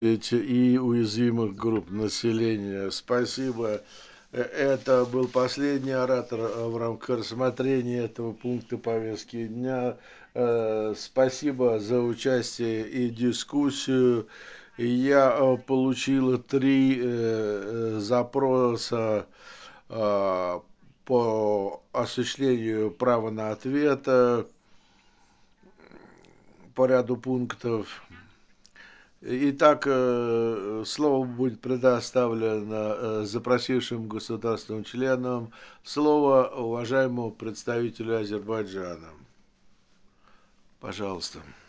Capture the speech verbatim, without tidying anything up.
эти и уязвимых групп населения. Спасибо. Э, Это был последний оратор э, в рамках рассмотрения этого пункта повестки дня. Э, Спасибо за участие и дискуссию. Я э, получила три э, э, запроса э, по осуществлению права на ответ э, по ряду пунктов. Итак, э, слово будет предоставлено э, запросившим государственным членам. Слово уважаемому представителю Азербайджана. Пожалуйста.